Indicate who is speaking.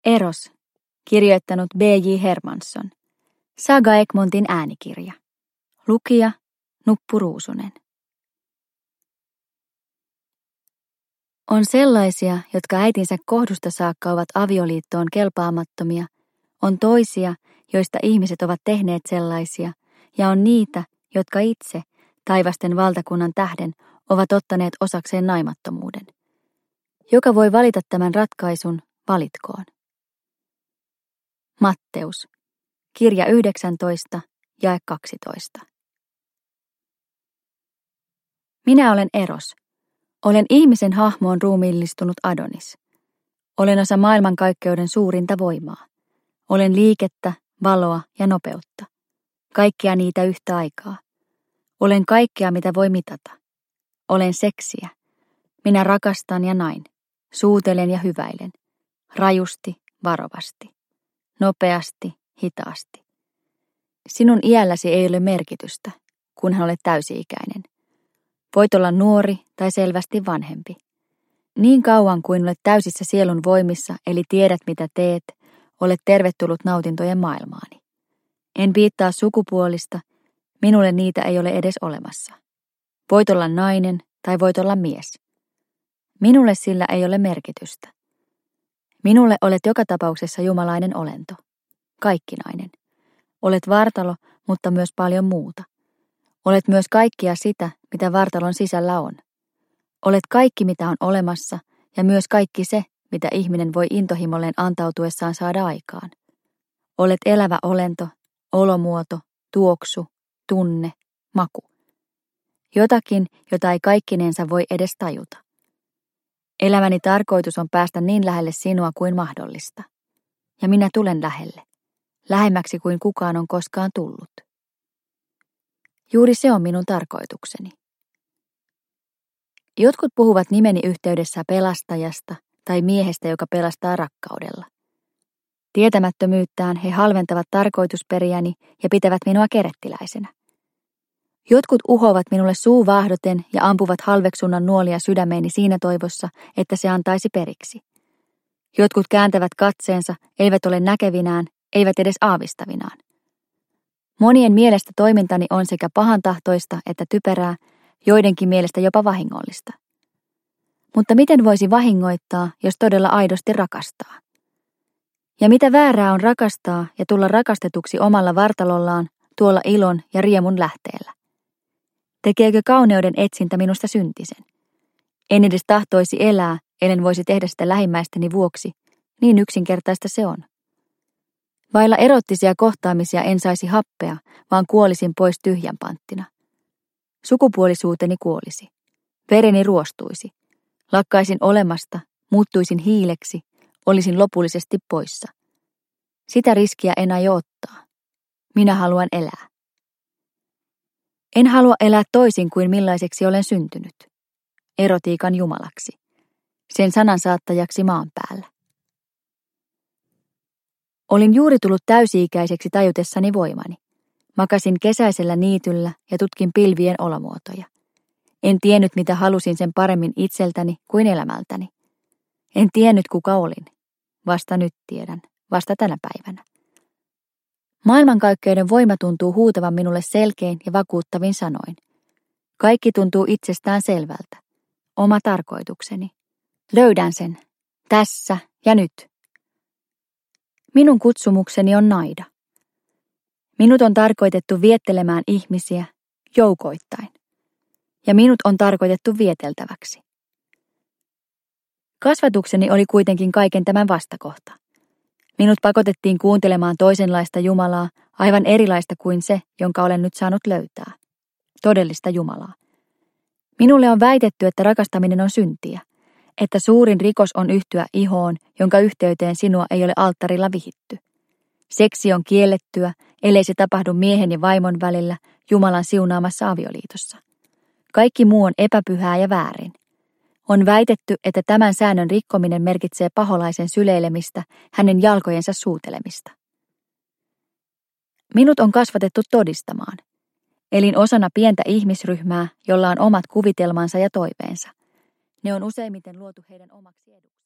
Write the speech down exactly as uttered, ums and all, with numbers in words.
Speaker 1: Eros, kirjoittanut B J Hermansson. Saga Egmontin äänikirja. Lukija Nuppu Ruusunen. On sellaisia, jotka äitinsä kohdusta saakka ovat avioliittoon kelpaamattomia, on toisia, joista ihmiset ovat tehneet sellaisia, ja on niitä, jotka itse, taivasten valtakunnan tähden, ovat ottaneet osakseen naimattomuuden. Joka voi valita tämän ratkaisun, valitkoon. Matteus, kirja yhdeksäntoista, jae kaksitoista. Minä olen Eros. Olen ihmisen hahmoon ruumiillistunut Adonis. Olen osa maailmankaikkeuden suurinta voimaa. Olen liikettä, valoa ja nopeutta. Kaikkia niitä yhtä aikaa. Olen kaikkea, mitä voi mitata. Olen seksiä. Minä rakastan ja nain. Suutelen ja hyväilen. Rajusti, varovasti. Nopeasti, hitaasti. Sinun iälläsi ei ole merkitystä, kunhan olet täysi-ikäinen. Voit olla nuori tai selvästi vanhempi. Niin kauan kuin olet täysissä sielun voimissa, eli tiedät mitä teet, olet tervetullut nautintojen maailmaani. En viittaa sukupuolista, minulle niitä ei ole edes olemassa. Voit olla nainen tai voit olla mies. Minulle sillä ei ole merkitystä. Minulle olet joka tapauksessa jumalainen olento. Kaikkinainen. Olet vartalo, mutta myös paljon muuta. Olet myös kaikkia sitä, mitä vartalon sisällä on. Olet kaikki, mitä on olemassa, ja myös kaikki se, mitä ihminen voi intohimolleen antautuessaan saada aikaan. Olet elävä olento, olomuoto, tuoksu, tunne, maku. Jotakin, jota ei kaikkinensa voi edes tajuta. Elämäni tarkoitus on päästä niin lähelle sinua kuin mahdollista. Ja minä tulen lähelle. Lähemmäksi kuin kukaan on koskaan tullut. Juuri se on minun tarkoitukseni. Jotkut puhuvat nimeni yhteydessä pelastajasta tai miehestä, joka pelastaa rakkaudella. Tietämättömyyttään he halventavat tarkoitusperiäni ja pitävät minua kerettiläisenä. Jotkut uhovat minulle suu vaahdoten ja ampuvat halveksunnan nuolia sydämeeni siinä toivossa, että se antaisi periksi. Jotkut kääntävät katseensa, eivät ole näkevinään, eivät edes aavistavinaan. Monien mielestä toimintani on sekä pahantahtoista että typerää, joidenkin mielestä jopa vahingollista. Mutta miten voisi vahingoittaa, jos todella aidosti rakastaa? Ja mitä väärää on rakastaa ja tulla rakastetuksi omalla vartalollaan, tuolla ilon ja riemun lähteellä? Tekeekö kauneuden etsintä minusta syntisen? En edes tahtoisi elää, ellen voisi tehdä sitä lähimmäisteni vuoksi, niin yksinkertaista se on. Vailla erottisia kohtaamisia en saisi happea, vaan kuolisin pois tyhjän panttina. Sukupuolisuuteni kuolisi. Vereni ruostuisi. Lakkaisin olemasta, muuttuisin hiileksi, olisin lopullisesti poissa. Sitä riskiä en aio ottaa. Minä haluan elää. En halua elää toisin kuin millaiseksi olen syntynyt. Erotiikan jumalaksi. Sen sanan saattajaksi maan päällä. Olin juuri tullut täysi-ikäiseksi tajutessani voimani. Makasin kesäisellä niityllä ja tutkin pilvien olomuotoja. En tiennyt, mitä halusin sen paremmin itseltäni kuin elämältäni. En tiennyt, kuka olin. Vasta nyt tiedän, vasta tänä päivänä. Maailmankaikkeuden voima tuntuu huutavan minulle selkein ja vakuuttavin sanoin. Kaikki tuntuu itsestään selvältä. Oma tarkoitukseni. Löydän sen. Tässä ja nyt. Minun kutsumukseni on naida. Minut on tarkoitettu viettelemään ihmisiä joukoittain. Ja minut on tarkoitettu vieteltäväksi. Kasvatukseni oli kuitenkin kaiken tämän vastakohta. Minut pakotettiin kuuntelemaan toisenlaista Jumalaa, aivan erilaista kuin se, jonka olen nyt saanut löytää. Todellista Jumalaa. Minulle on väitetty, että rakastaminen on syntiä, että suurin rikos on yhtyä ihoon, jonka yhteyteen sinua ei ole alttarilla vihitty. Seksi on kiellettyä, ellei se tapahdu miehen ja vaimon välillä Jumalan siunaamassa avioliitossa. Kaikki muu on epäpyhää ja väärin. On väitetty, että tämän säännön rikkominen merkitsee paholaisen syleilemistä, hänen jalkojensa suutelemista. Minut on kasvatettu todistamaan. Elin osana pientä ihmisryhmää, jolla on omat kuvitelmansa ja toiveensa. Ne on useimmiten luotu heidän omaksi eduksi.